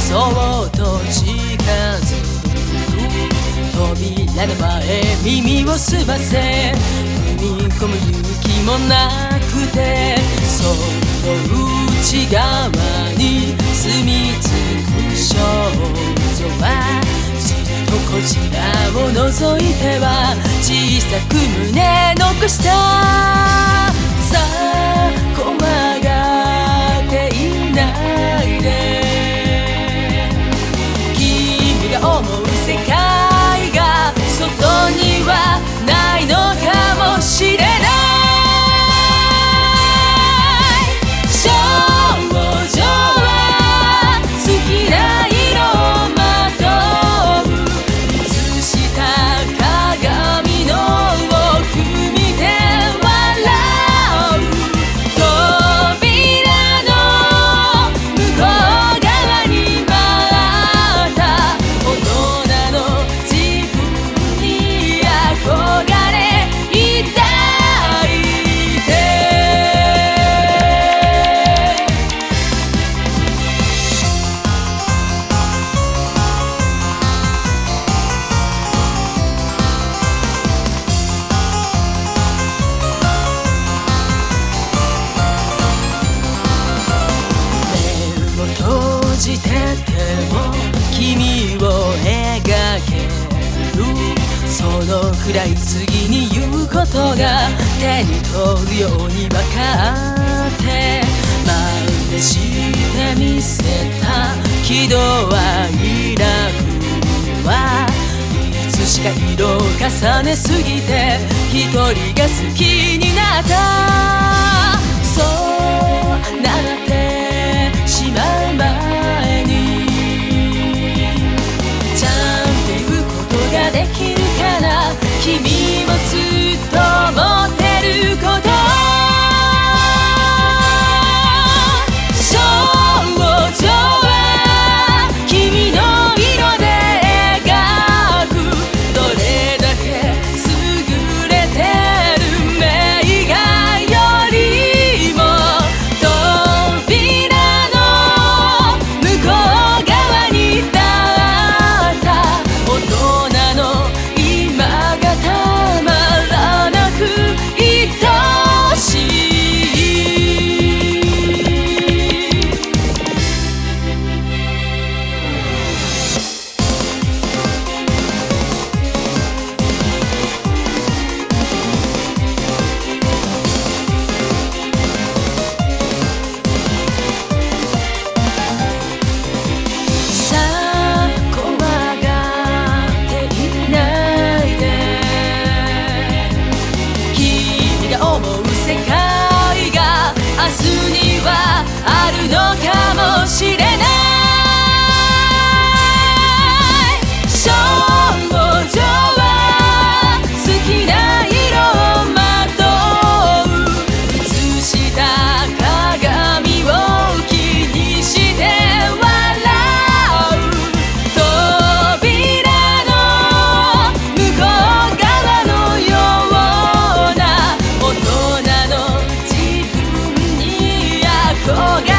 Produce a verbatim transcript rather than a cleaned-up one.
そっと近づく扉の前耳を澄ませ踏み込む勇気もなくてその内側に住み着く少女はじっとこちらを覗いては小さく胸残したさあ怖がっていないで君が思う世界が外にはないのかもしれない少女は好きな色をまとういつした鏡の奥見て笑う扉の向こう側に待った大人の自分に憧れ抱いて目を閉じてても君を描けるそのくらい次に言うことが手に取るように分かって真似してみせた喜怒哀楽はいつしか色を重ねすぎて一人が好きになったそうなってしまう前にちゃんと言うことができるから君もずっと持ってること少女は君の色で描くどれだけ優れてる名画よりも扉の向こう側に立った大人の今がたまらなく愛しいさあ怖がっていないで君が思う世界が明日にはあるのかもしれない少女は好きな色をまとういつした鏡を気にして笑う扉の向こう側のような大人の自分に憧れ